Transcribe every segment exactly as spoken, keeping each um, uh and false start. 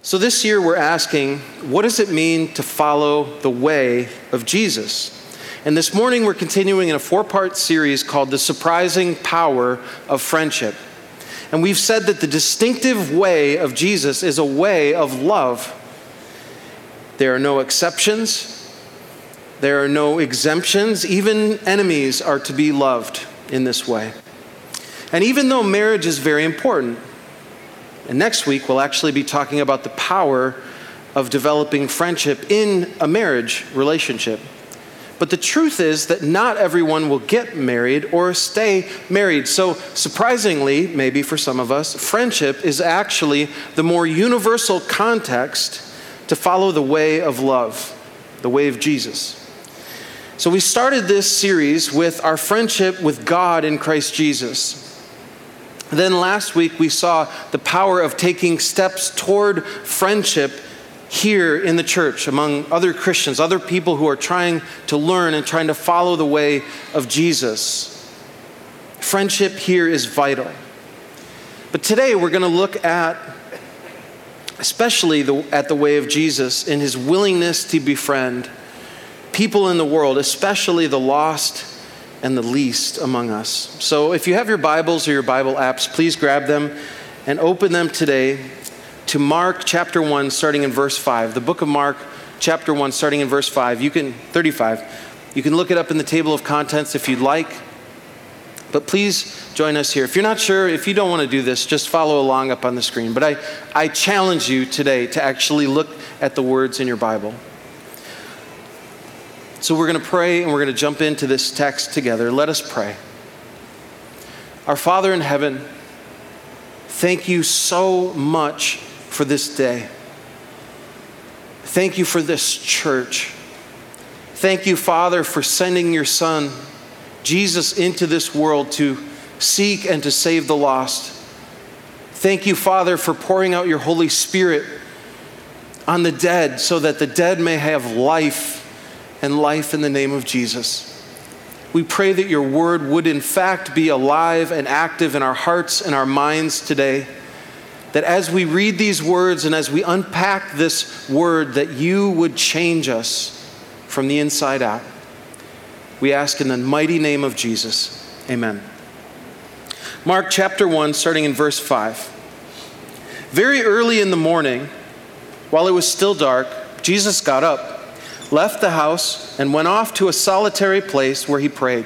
So this year we're asking, what does it mean to follow the way of Jesus? And this morning we're continuing in a four-part series called The Surprising Power of Friendship. And we've said that the distinctive way of Jesus is a way of love. There are no exceptions. There are no exemptions. Even enemies are to be loved in this way. And even though marriage is very important, and next week we'll actually be talking about the power of developing friendship in a marriage relationship. But the truth is that not everyone will get married or stay married. So surprisingly, maybe for some of us, friendship is actually the more universal context to follow the way of love, the way of Jesus. So we started this series with our friendship with God in Christ Jesus. Then last week we saw the power of taking steps toward friendship here in the church among other Christians, other people who are trying to learn and trying to follow the way of Jesus. Friendship here is vital. But today we're going to look at, especially the, at the way of Jesus in his willingness to befriend people in the world, especially the lost and the least among us. So if you have your Bibles or your Bible apps, please grab them and open them today to Mark chapter one, starting in verse five. The book of Mark chapter one, starting in verse five. You can, thirty-five. You can look it up in the table of contents if you'd like. But please join us here. If you're not sure, if you don't want to do this, just follow along up on the screen. But I, I challenge you today to actually look at the words in your Bible. So we're going to pray and we're going to jump into this text together. Let us pray. Our Father in heaven, thank you so much for this day. Thank you for this church. Thank you, Father, for sending your Son, Jesus, into this world to seek and to save the lost. Thank you, Father, for pouring out your Holy Spirit on the dead so that the dead may have life and life in the name of Jesus. We pray that your word would in fact be alive and active in our hearts and our minds today. That as we read these words and as we unpack this word, that you would change us from the inside out. We ask in the mighty name of Jesus. Amen. Mark chapter one, starting in verse five. Very early in the morning, while it was still dark, Jesus got up, left the house, and went off to a solitary place where he prayed.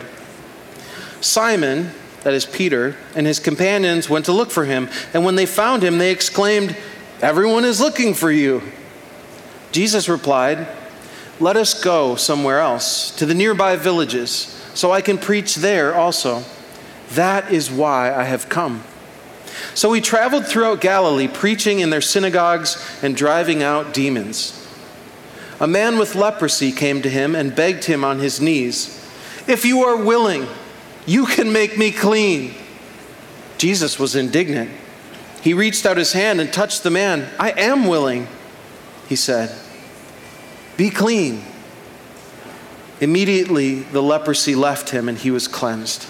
Simon, that is Peter, and his companions went to look for him, and when they found him, they exclaimed, "Everyone is looking for you." Jesus replied, "Let us go somewhere else, to the nearby villages, so I can preach there also. That is why I have come." So he traveled throughout Galilee, preaching in their synagogues and driving out demons. A man with leprosy came to him and begged him on his knees, "If you are willing, you can make me clean." Jesus was indignant. He reached out his hand and touched the man. "I am willing," he said. "Be clean." Immediately the leprosy left him and he was cleansed.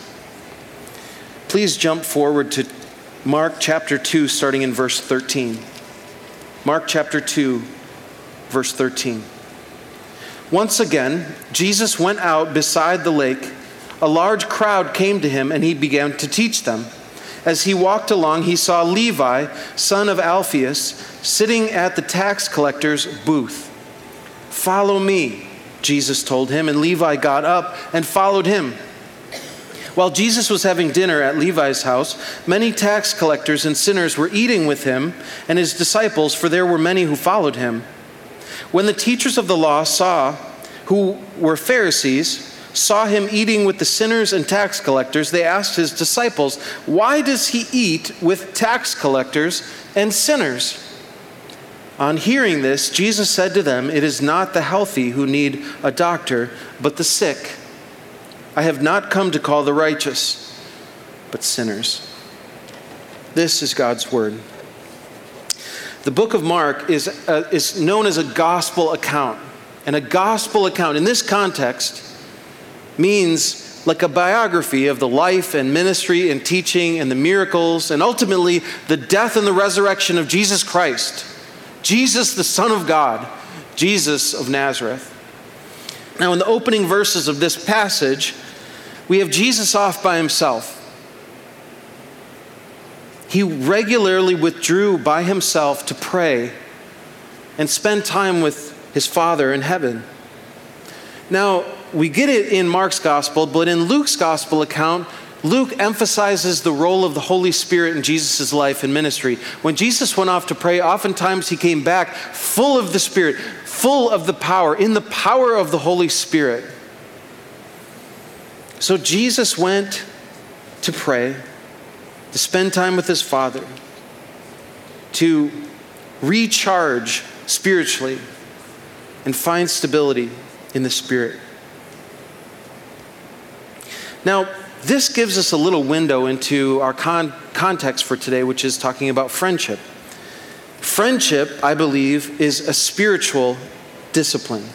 Please jump forward to Mark chapter two, starting in verse thirteen. Mark chapter two, verse thirteen. Once again, Jesus went out beside the lake. A large crowd came to him, and he began to teach them. As he walked along, he saw Levi, son of Alphaeus, sitting at the tax collector's booth. "Follow me," Jesus told him, and Levi got up and followed him. While Jesus was having dinner at Levi's house, many tax collectors and sinners were eating with him and his disciples, for there were many who followed him. When the teachers of the law saw, who were Pharisees, saw him eating with the sinners and tax collectors, they asked his disciples, "Why does he eat with tax collectors and sinners?" On hearing this, Jesus said to them, "It is not the healthy who need a doctor, but the sick. I have not come to call the righteous, but sinners." This is God's word. The book of Mark is, uh, is known as a gospel account. And a gospel account in this context means like a biography of the life and ministry and teaching and the miracles and ultimately the death and the resurrection of Jesus Christ, Jesus, the Son of God, Jesus of Nazareth. Now, in the opening verses of this passage, we have Jesus off by himself. He regularly withdrew by himself to pray and spend time with his Father in heaven. Now, we get it in Mark's gospel, but in Luke's gospel account, Luke emphasizes the role of the Holy Spirit in Jesus' life and ministry. When Jesus went off to pray, oftentimes he came back full of the Spirit, full of the power, in the power of the Holy Spirit. So Jesus went to pray, to spend time with his Father, to recharge spiritually and find stability in the Spirit. Now, this gives us a little window into our con- context for today, which is talking about friendship. Friendship, I believe, is a spiritual discipline.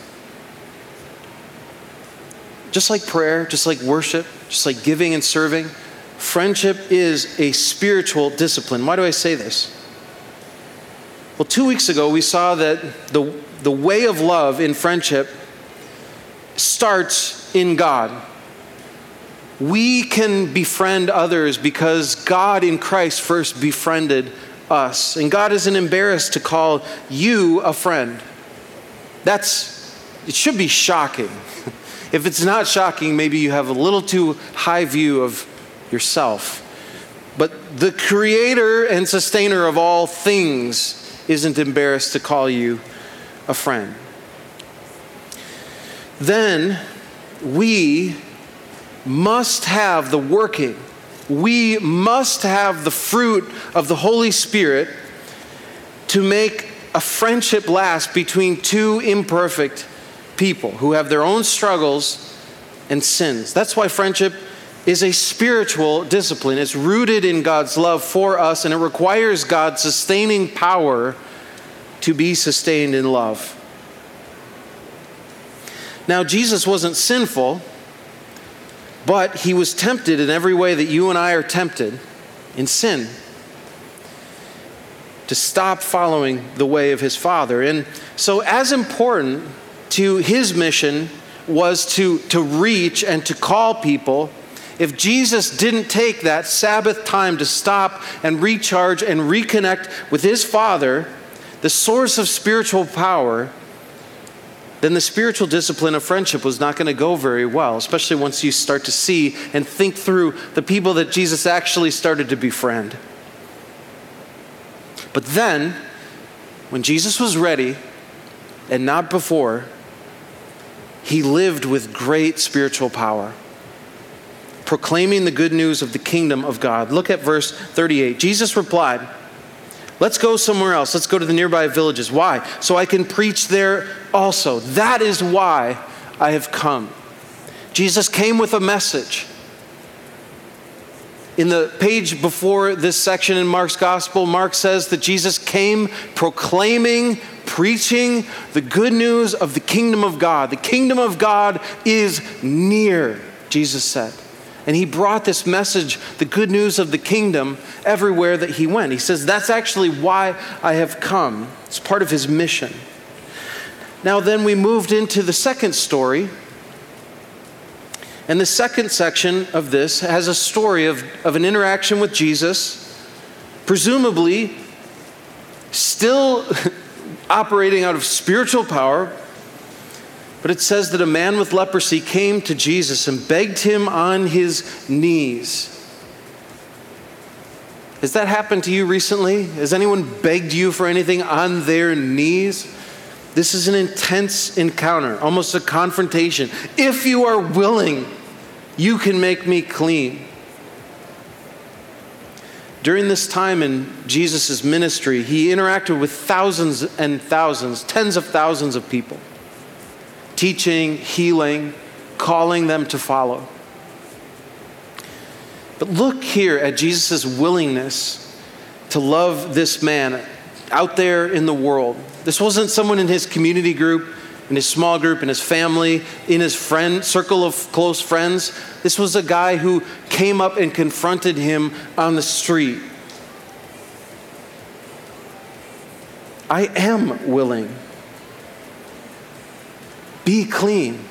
Just like prayer, just like worship, just like giving and serving, friendship is a spiritual discipline. Why do I say this? Well, two weeks ago, we saw that the, the way of love in friendship starts in God. We can befriend others because God in Christ first befriended us. And God isn't embarrassed to call you a friend. That's, it should be shocking. If it's not shocking, maybe you have a little too high view of yourself. But the creator and sustainer of all things isn't embarrassed to call you a friend. Then we must have the working, we must have the fruit of the Holy Spirit to make a friendship last between two imperfect people who have their own struggles and sins. That's why friendship is a spiritual discipline. It's rooted in God's love for us, and it requires God's sustaining power to be sustained in love. Now, Jesus wasn't sinful, but he was tempted in every way that you and I are tempted in sin, to stop following the way of his Father. And so as important to his mission was to, to reach and to call people, if Jesus didn't take that Sabbath time to stop and recharge and reconnect with his Father, the source of spiritual power, then the spiritual discipline of friendship was not going to go very well, especially once you start to see and think through the people that Jesus actually started to befriend. But then, when Jesus was ready, and not before, he lived with great spiritual power, proclaiming the good news of the kingdom of God. Look at verse thirty-eight. Jesus replied, "Let's go somewhere else. Let's go to the nearby villages." Why? So I can preach there also. That is why I have come. Jesus came with a message. In the page before this section in Mark's gospel, Mark says that Jesus came proclaiming, preaching the good news of the kingdom of God. The kingdom of God is near, Jesus said. And he brought this message, the good news of the kingdom, everywhere that he went. He says, that's actually why I have come. It's part of his mission. Now then we moved into the second story. And the second section of this has a story of, of an interaction with Jesus, presumably still operating out of spiritual power. But it says that a man with leprosy came to Jesus and begged him on his knees. Has that happened to you recently? Has anyone begged you for anything on their knees? This is an intense encounter, almost a confrontation. If you are willing, you can make me clean. During this time in Jesus' ministry, he interacted with thousands and thousands, tens of thousands of people, teaching, healing, calling them to follow. But look here at Jesus' willingness to love this man out there in the world. This wasn't someone in his community group, in his small group, in his family, in his friend circle of close friends. This was a guy who came up and confronted him on the street. I am willing. Be clean.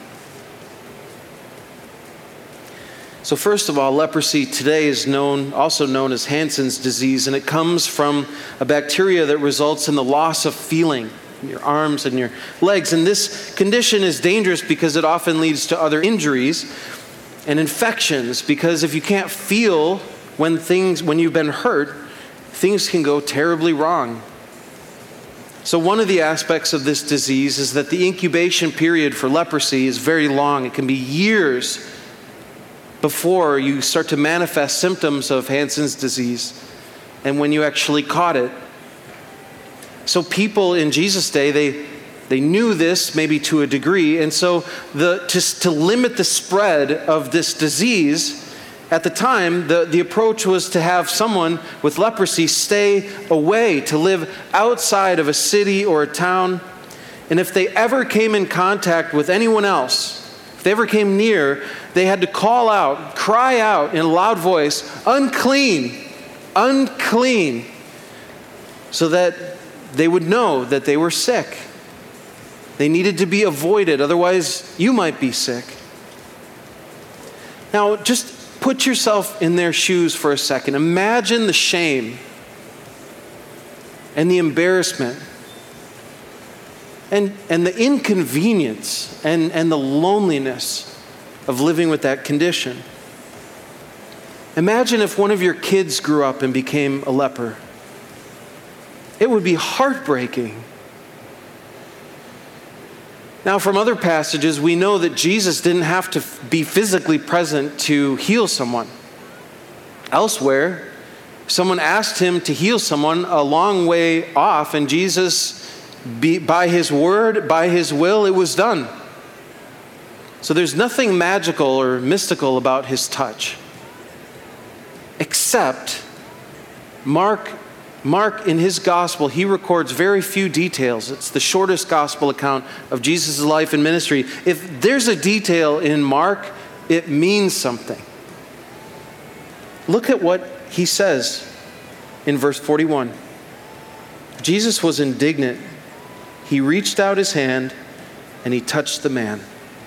So first of all, leprosy today is known, also known as Hansen's disease, and it comes from a bacteria that results in the loss of feeling in your arms and your legs. And this condition is dangerous because it often leads to other injuries and infections, because if you can't feel when things, when you've been hurt, things can go terribly wrong. So one of the aspects of this disease is that the incubation period for leprosy is very long. It can be years before you start to manifest symptoms of Hansen's disease and when you actually caught it. So people in Jesus' day, they they knew this maybe to a degree, and so the to, to limit the spread of this disease, at the time, the, the approach was to have someone with leprosy stay away, to live outside of a city or a town. And if they ever came in contact with anyone else, if they ever came near, they had to call out, cry out in a loud voice, unclean, unclean, so that they would know that they were sick. They needed to be avoided, otherwise you might be sick. Now, just put yourself in their shoes for a second. Imagine the shame and the embarrassment and, and the inconvenience and, and the loneliness of living with that condition. Imagine if one of your kids grew up and became a leper. It would be heartbreaking. Now, from other passages, we know that Jesus didn't have to be physically present to heal someone. Elsewhere, someone asked him to heal someone a long way off, and Jesus, by his word, by his will, it was done. So there's nothing magical or mystical about his touch, except Mark Mark, in his gospel, he records very few details. It's the shortest gospel account of Jesus' life and ministry. If there's a detail in Mark, it means something. Look at what he says in verse forty-one. Jesus was indignant. He reached out his hand and he touched the man.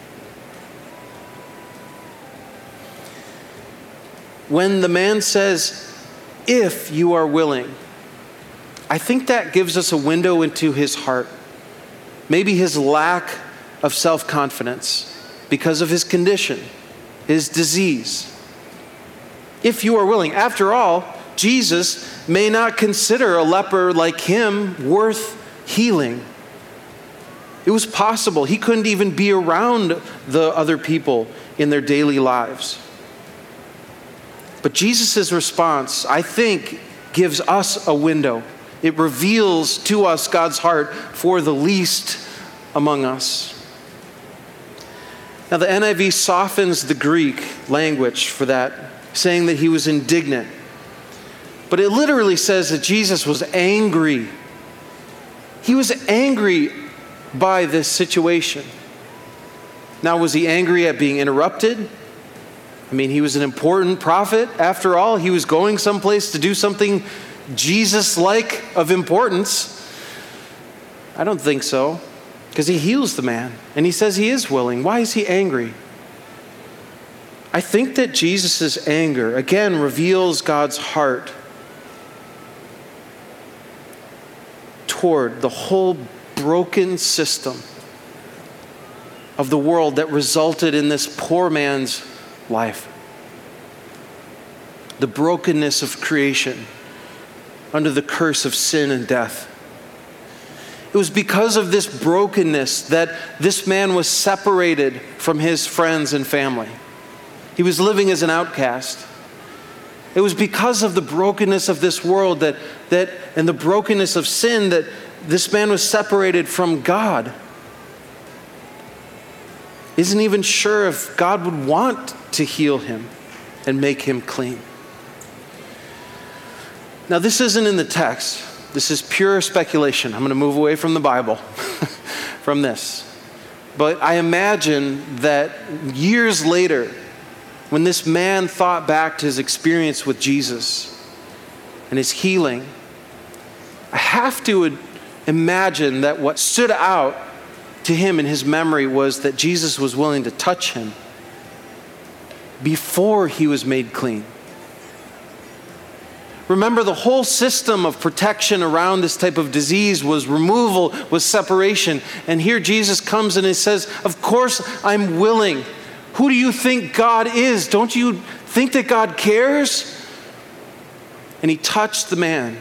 When the man says, "If you are willing," I think that gives us a window into his heart. Maybe his lack of self-confidence because of his condition, his disease. If you are willing. After all, Jesus may not consider a leper like him worth healing. It was possible. He couldn't even be around the other people in their daily lives. But Jesus' response, I think, gives us a window. It reveals to us God's heart for the least among us. Now, the N I V softens the Greek language for that, saying that he was indignant. But it literally says that Jesus was angry. He was angry by this situation. Now, was he angry at being interrupted? I mean, he was an important prophet. After all, he was going someplace to do something Jesus-like of importance. I don't think so, because he heals the man and he says he is willing. Why is he angry? I think that Jesus' anger, again, reveals God's heart toward the whole broken system of the world that resulted in this poor man's life. The brokenness of creation under the curse of sin and death. It was because of this brokenness that this man was separated from his friends and family. He was living as an outcast. It was because of the brokenness of this world that, that and the brokenness of sin that this man was separated from God. Isn't even sure if God would want to heal him and make him clean. Now, this isn't in the text. This is pure speculation. I'm going to move away from the Bible from this. But I imagine that years later, when this man thought back to his experience with Jesus and his healing, I have to imagine that what stood out to him in his memory was that Jesus was willing to touch him before he was made clean. Remember, the whole system of protection around this type of disease was removal, was separation. And here Jesus comes and he says, of course I'm willing. Who do you think God is? Don't you think that God cares? And he touched the man.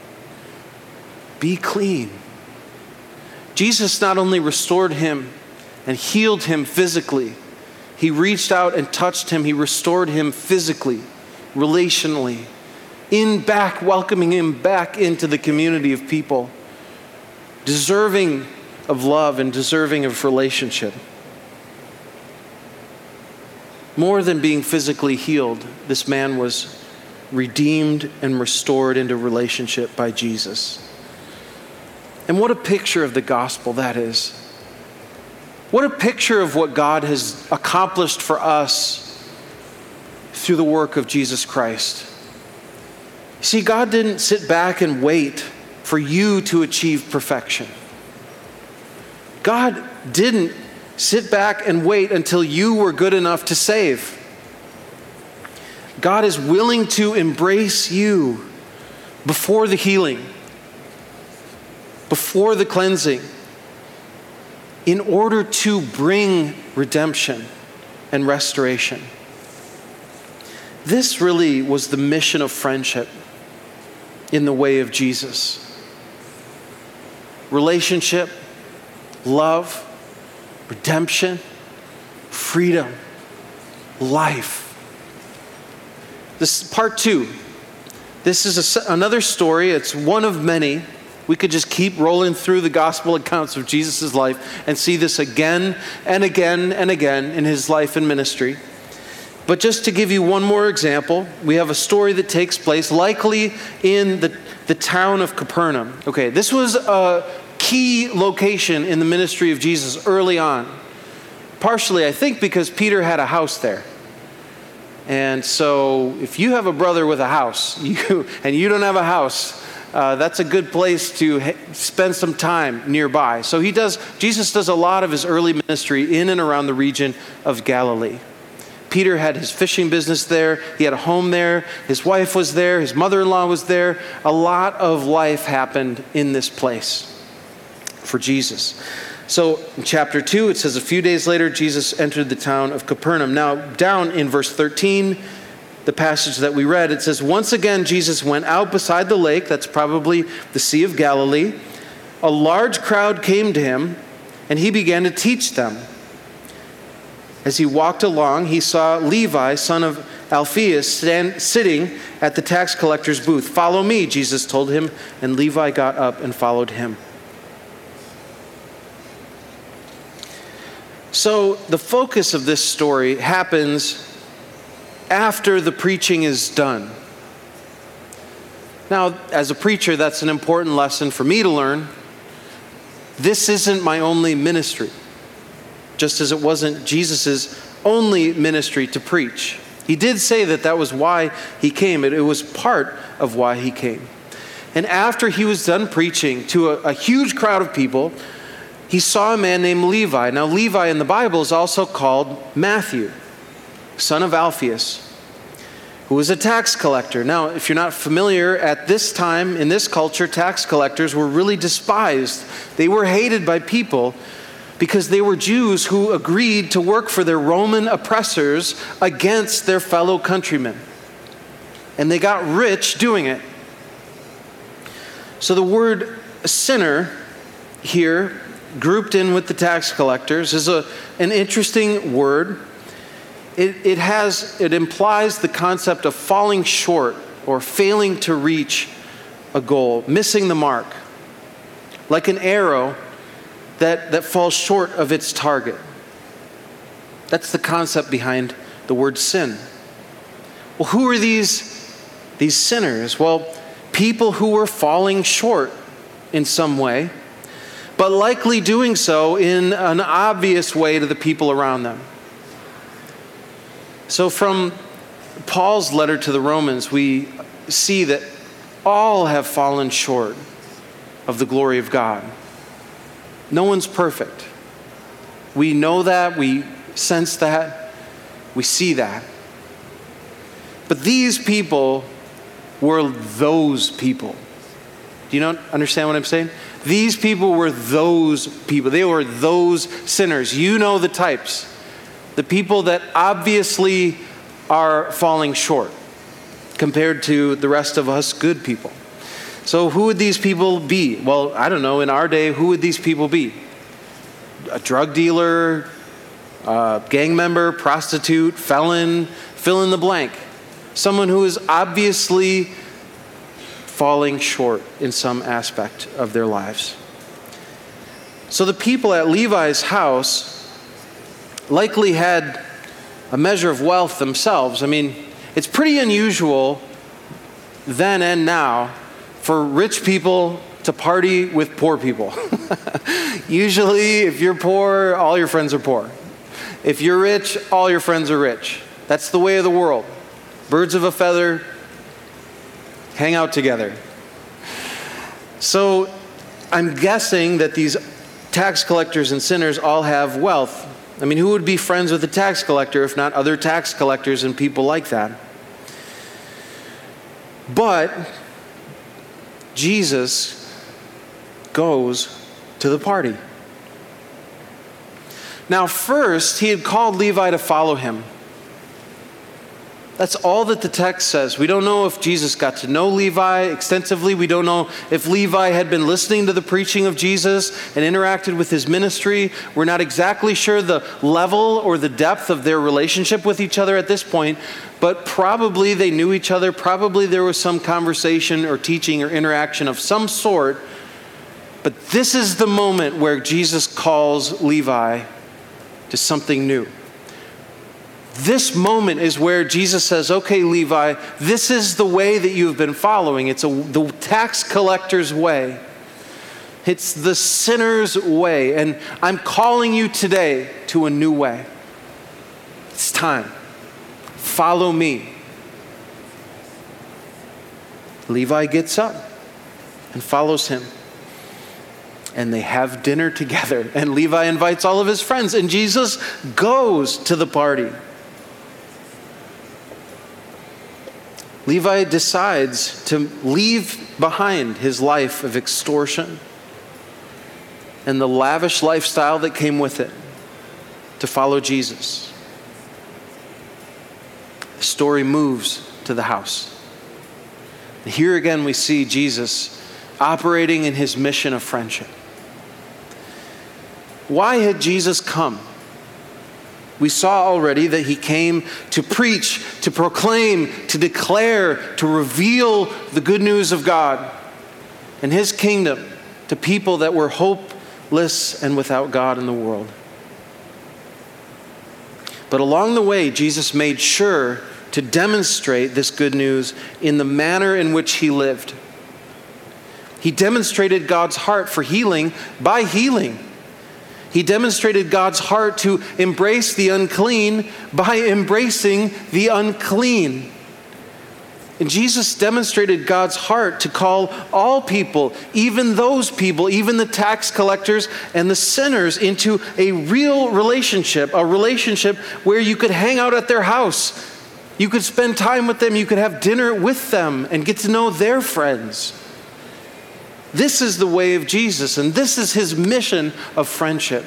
Be clean. Jesus not only restored him and healed him physically, he reached out and touched him. He restored him physically, relationally, in back, welcoming him back into the community of people, deserving of love and deserving of relationship. More than being physically healed, this man was redeemed and restored into relationship by Jesus. And what a picture of the gospel that is. What a picture of what God has accomplished for us through the work of Jesus Christ. See, God didn't sit back and wait for you to achieve perfection. God didn't sit back and wait until you were good enough to save. God is willing to embrace you before the healing, before the cleansing, in order to bring redemption and restoration. This really was the mission of friendship in the way of Jesus. Relationship, love, redemption, freedom, life. This is part two. This is a, another story. It's one of many. We could just keep rolling through the gospel accounts of Jesus' life and see this again and again and again in his life and ministry. But just to give you one more example, we have a story that takes place likely in the, the town of Capernaum. Okay, this was a key location in the ministry of Jesus early on. Partially, I think, because Peter had a house there. And so if you have a brother with a house you, and you don't have a house, Uh, that's a good place to ha- spend some time nearby. So he does, Jesus does a lot of his early ministry in and around the region of Galilee. Peter had his fishing business there. He had a home there. His wife was there. His mother-in-law was there. A lot of life happened in this place for Jesus. So in chapter two, it says, a few days later, Jesus entered the town of Capernaum. Now, down in verse thirteen, the passage that we read, it says, once again, Jesus went out beside the lake, that's probably the Sea of Galilee. A large crowd came to him, and he began to teach them. As he walked along, he saw Levi, son of Alphaeus, stand, sitting at the tax collector's booth. Follow me, Jesus told him, and Levi got up and followed him. So the focus of this story happens after the preaching is done. Now, as a preacher, that's an important lesson for me to learn. This isn't my only ministry, just as it wasn't Jesus' only ministry to preach. He did say that that was why he came. It, it was part of why he came. And after he was done preaching to a, a huge crowd of people, he saw a man named Levi. Now, Levi in the Bible is also called Matthew, son of Alphaeus, who was a tax collector. Now, if you're not familiar, at this time, in this culture, tax collectors were really despised. They were hated by people because they were Jews who agreed to work for their Roman oppressors against their fellow countrymen. And they got rich doing it. So the word sinner here, grouped in with the tax collectors, is a, an interesting word. It, it has, it implies the concept of falling short or failing to reach a goal, missing the mark, like an arrow that, that falls short of its target. That's the concept behind the word sin. Well, who are these, these sinners? Well, people who were falling short in some way, but likely doing so in an obvious way to the people around them. So from Paul's letter to the Romans, we see that all have fallen short. of the glory of God. No one's perfect. We know that, we sense that, we see that. But these people were those people. Do you not understand what I'm saying? These people were those people. They were those sinners. You know the types. The people that obviously are falling short compared to the rest of us good people. So who would these people be? Well, I don't know. In our day, who would these people be? A drug dealer, a gang member, prostitute, felon, fill in the blank. Someone who is obviously falling short in some aspect of their lives. So the people at Levi's house likely had a measure of wealth themselves. I mean, it's pretty unusual then and now for rich people to party with poor people. Usually, if you're poor, all your friends are poor. If you're rich, all your friends are rich. That's the way of the world. Birds of a feather hang out together. So I'm guessing that these tax collectors and sinners all have wealth. I mean, who would be friends with a tax collector if not other tax collectors and people like that? But Jesus goes to the party. Now, first, he had called Levi to follow him. That's all that the text says. We don't know if Jesus got to know Levi extensively. We don't know if Levi had been listening to the preaching of Jesus and interacted with his ministry. We're not exactly sure the level or the depth of their relationship with each other at this point, but probably they knew each other. Probably there was some conversation or teaching or interaction of some sort. But this is the moment where Jesus calls Levi to something new. This moment is where Jesus says, okay, Levi, this is the way that you've been following. It's a, the tax collector's way. It's the sinner's way. And I'm calling you today to a new way. It's time. Follow me. Levi gets up and follows him. And they have dinner together. And Levi invites all of his friends. And Jesus goes to the party. Levi decides to leave behind his life of extortion and the lavish lifestyle that came with it to follow Jesus. The story moves to the house. And here again we see Jesus operating in his mission of friendship. Why had Jesus come? We saw already that he came to preach, to proclaim, to declare, to reveal the good news of God and his kingdom to people that were hopeless and without God in the world. But along the way, Jesus made sure to demonstrate this good news in the manner in which he lived. He demonstrated God's heart for healing by healing. He demonstrated God's heart to embrace the unclean by embracing the unclean. And Jesus demonstrated God's heart to call all people, even those people, even the tax collectors and the sinners, into a real relationship, a relationship where you could hang out at their house. You could spend time with them. You could have dinner with them and get to know their friends. This is the way of Jesus, and this is his mission of friendship.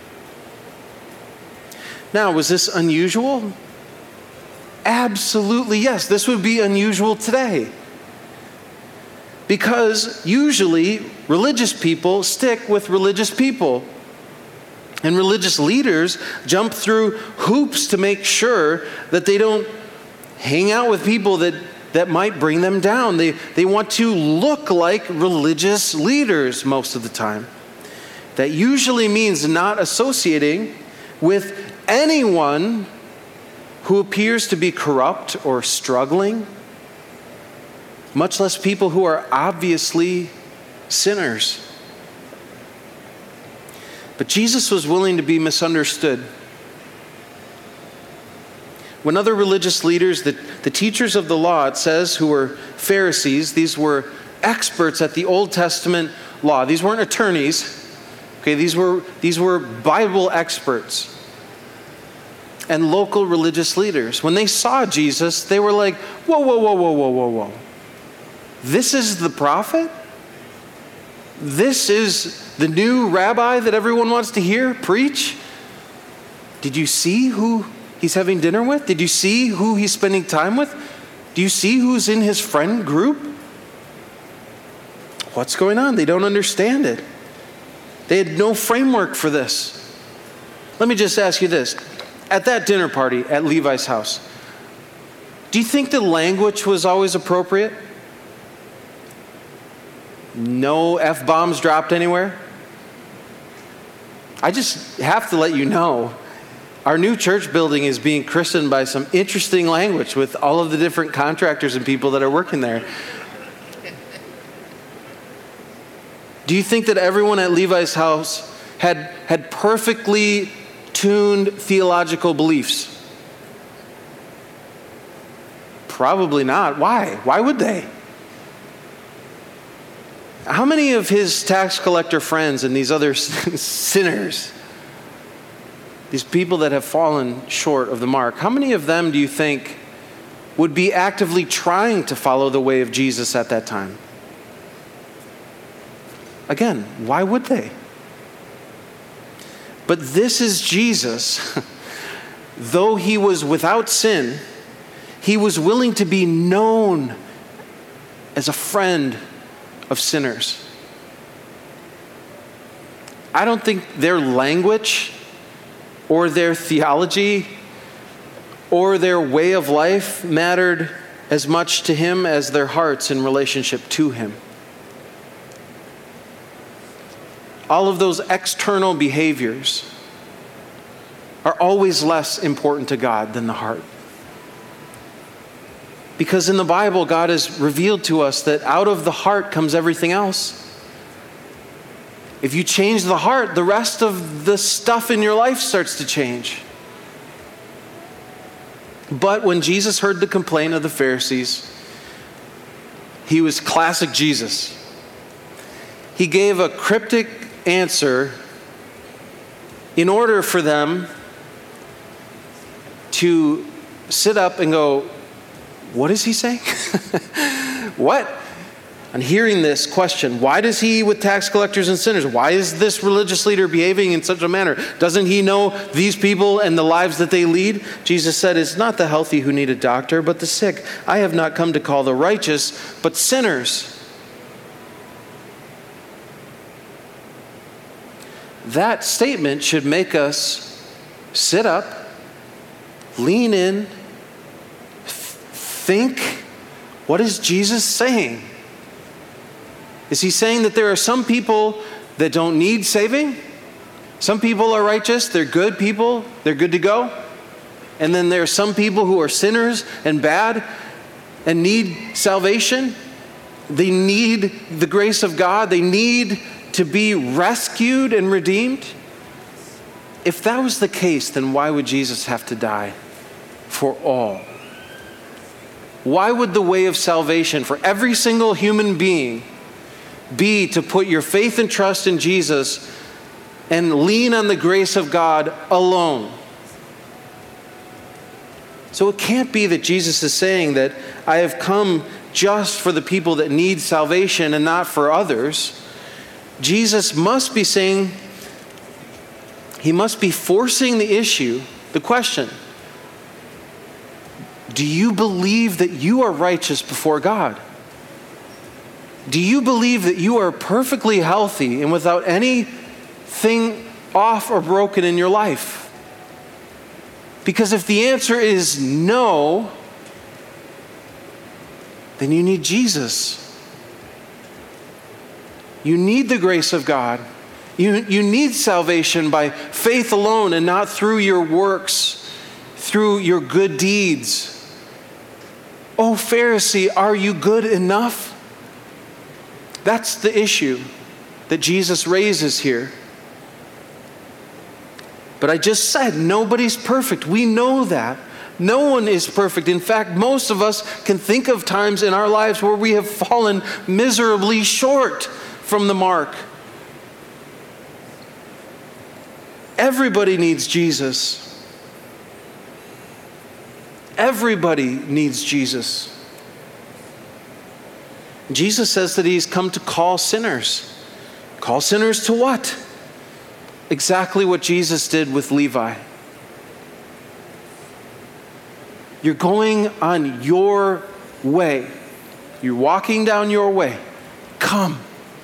Now, was this unusual? Absolutely yes. This would be unusual today. Because usually religious people stick with religious people. And religious leaders jump through hoops to make sure that they don't hang out with people that that might bring them down. They, they want to look like religious leaders most of the time. That usually means not associating with anyone who appears to be corrupt or struggling, much less people who are obviously sinners. But Jesus was willing to be misunderstood. When other religious leaders, the, the teachers of the law, it says, who were Pharisees, these were experts at the Old Testament law. These weren't attorneys. Okay, these were these were Bible experts and local religious leaders. When they saw Jesus, they were like, whoa, whoa, whoa, whoa, whoa, whoa, whoa. This is the prophet? This is the new rabbi that everyone wants to hear preach? Did you see who he's having dinner with? Did you see who he's spending time with? Do you see who's in his friend group? What's going on? They don't understand it. They had no framework for this. Let me just ask you this. At that dinner party at Levi's house, do you think the language was always appropriate? No F-bombs dropped anywhere? I just have to let you know, our new church building is being christened by some interesting language with all of the different contractors and people that are working there. Do you think that everyone at Levi's house had, had perfectly tuned theological beliefs? Probably not. Why? Why would they? How many of his tax collector friends and these other sinners, these people that have fallen short of the mark, how many of them do you think would be actively trying to follow the way of Jesus at that time? Again, why would they? But this is Jesus. Though he was without sin, he was willing to be known as a friend of sinners. I don't think their language or their theology or their way of life mattered as much to him as their hearts in relationship to him. All of those external behaviors are always less important to God than the heart. Because in the Bible, God has revealed to us that out of the heart comes everything else. If you change the heart, the rest of the stuff in your life starts to change. But when Jesus heard the complaint of the Pharisees, he was classic Jesus. He gave a cryptic answer in order for them to sit up and go, what is he saying? What? And hearing this question, why does he eat with tax collectors and sinners? Why is this religious leader behaving in such a manner? Doesn't he know these people and the lives that they lead? Jesus said, it's not the healthy who need a doctor, but the sick. I have not come to call the righteous, but sinners. That statement should make us sit up, lean in, think, what is Jesus saying? Is he saying that there are some people that don't need saving? Some people are righteous, they're good people, they're good to go. And then there are some people who are sinners and bad and need salvation. They need the grace of God. They need to be rescued and redeemed. If that was the case, then why would Jesus have to die for all? Why would the way of salvation for every single human being be to put your faith and trust in Jesus and lean on the grace of God alone? So it can't be that Jesus is saying that I have come just for the people that need salvation and not for others. Jesus must be saying, he must be forcing the issue, the question, do you believe that you are righteous before God? Do you believe that you are perfectly healthy and without anything off or broken in your life? Because if the answer is no, then you need Jesus. You need the grace of God. You, you need salvation by faith alone and not through your works, through your good deeds. Oh, Pharisee, are you good enough? That's the issue that Jesus raises here. But I just said, nobody's perfect. We know that. No one is perfect. In fact, most of us can think of times in our lives where we have fallen miserably short. from the mark. Everybody needs Jesus. Everybody needs Jesus. Jesus says that he's come to call sinners. Call sinners to what? Exactly what Jesus did with Levi. You're going on your way. You're walking down your way. Come.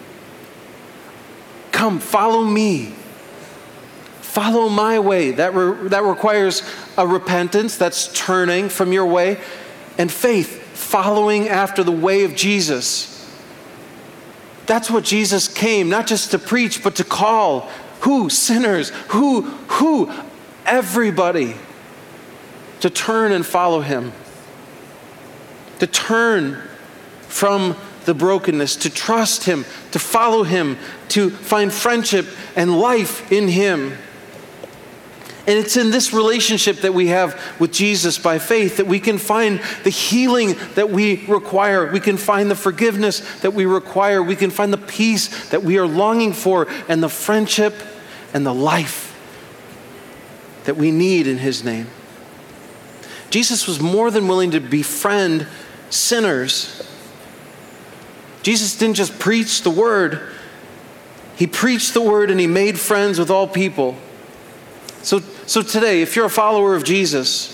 Come, follow me. Follow my way. That, re- that requires a repentance, that's turning from your way, and faith, following after the way of Jesus. That's what Jesus came, not just to preach, but to call. Who? Sinners. Who? Who? Everybody. To turn and follow him. To turn from the brokenness, to trust him, to follow him, to find friendship and life in him. And it's in this relationship that we have with Jesus by faith that we can find the healing that we require. We can find the forgiveness that we require. We can find the peace that we are longing for and the friendship and the life that we need in his name. Jesus was more than willing to befriend sinners. Jesus didn't just preach the word. He preached the word and he made friends with all people. So, so today, if you're a follower of Jesus,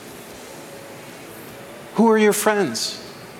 who are your friends?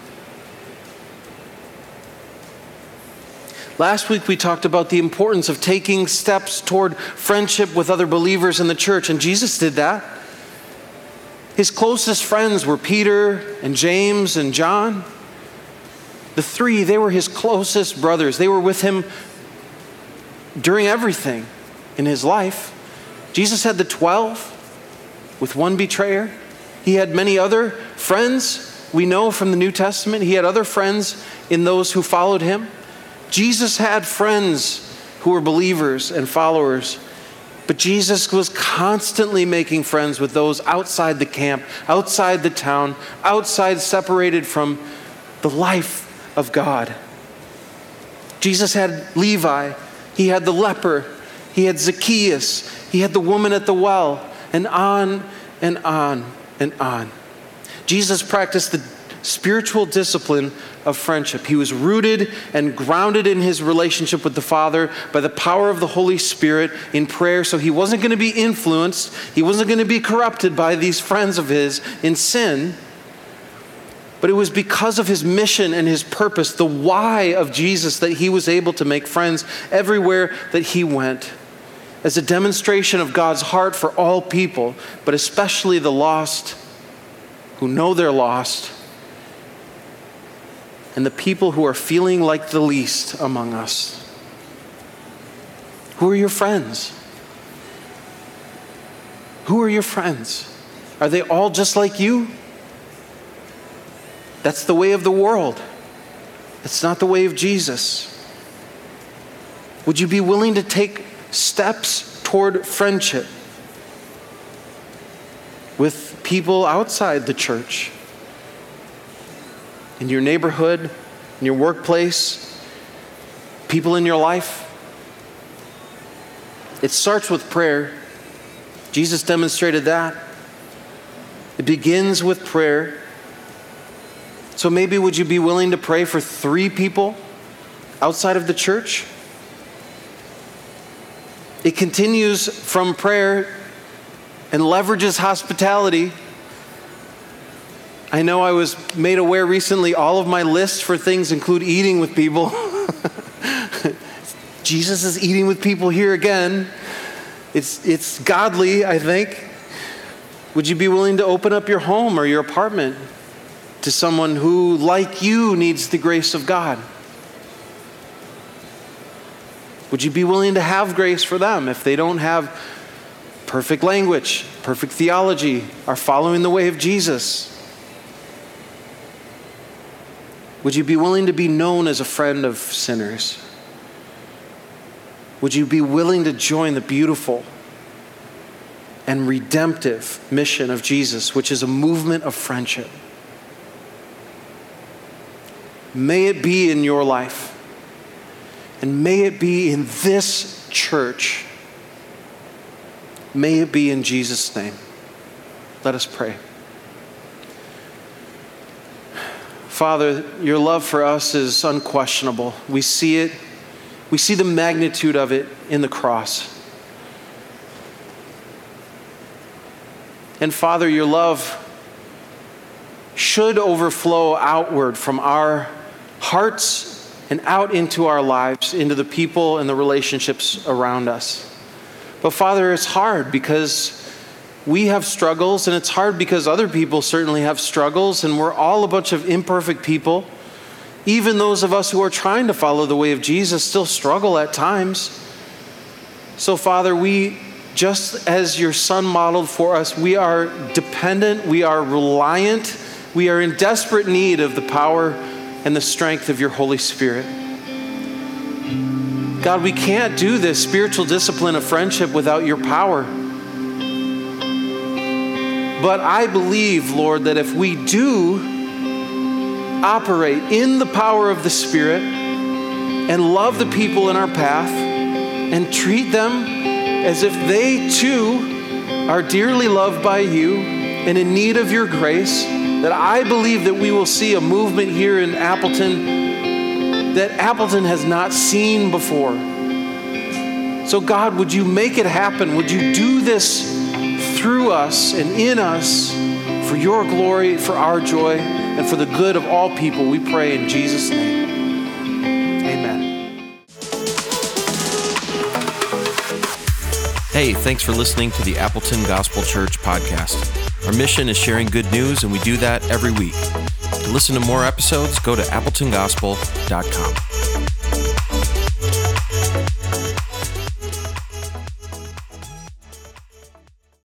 Last week we talked about the importance of taking steps toward friendship with other believers in the church, and Jesus did that. His closest friends were Peter and James and John. The three, they were his closest brothers. They were with him during everything in his life. Jesus had the twelve with one betrayer. He had many other friends we know from the New Testament. He had other friends in those who followed him. Jesus had friends who were believers and followers. But Jesus was constantly making friends with those outside the camp, outside the town, outside, separated from the life of God. Jesus had Levi, he had the leper, he had Zacchaeus, he had the woman at the well, and on and on and on. Jesus practiced the spiritual discipline of friendship. He was rooted and grounded in his relationship with the Father by the power of the Holy Spirit in prayer. So he wasn't going to be influenced. He wasn't going to be corrupted by these friends of his in sin. But it was because of his mission and his purpose, the why of Jesus, that he was able to make friends everywhere that he went, as a demonstration of God's heart for all people, but especially the lost who know they're lost, and the people who are feeling like the least among us. Who are your friends? Who are your friends? Are they all just like you? That's the way of the world. It's not the way of Jesus. Would you be willing to take steps toward friendship with people outside the church? In your neighborhood, in your workplace, people in your life? It starts with prayer. Jesus demonstrated that. It begins with prayer. So maybe would you be willing to pray for three people outside of the church? It continues from prayer and leverages hospitality. I know I was made aware recently, all of my lists for things include eating with people. Jesus is eating with people here again. It's, it's godly, I think. Would you be willing to open up your home or your apartment to someone who, like you, needs the grace of God? Would you be willing to have grace for them if they don't have perfect language, perfect theology, are following the way of Jesus? Would you be willing to be known as a friend of sinners? Would you be willing to join the beautiful and redemptive mission of Jesus, which is a movement of friendship? May it be in your life. And may it be in this church. May it be in Jesus' name. Let us pray. Father, your love for us is unquestionable. We see it. We see the magnitude of it in the cross. And Father, your love should overflow outward from our hearts and out into our lives, into the people and the relationships around us. But Father, it's hard because we have struggles, and it's hard because other people certainly have struggles, and we're all a bunch of imperfect people. Even those of us who are trying to follow the way of Jesus still struggle at times. So Father, we, just as your Son modeled for us, we are dependent, we are reliant, we are in desperate need of the power and the strength of your Holy Spirit. God, we can't do this spiritual discipline of friendship without your power. But I believe, Lord, that if we do operate in the power of the Spirit and love the people in our path and treat them as if they too are dearly loved by you and in need of your grace, that I believe that we will see a movement here in Appleton that Appleton has not seen before. So God, would you make it happen? Would you do this through us and in us for your glory, for our joy, and for the good of all people? We pray in Jesus' name. Amen. Hey, thanks for listening to the Appleton Gospel Church podcast. Our mission is sharing good news, and we do that every week. To listen to more episodes, go to appleton gospel dot com.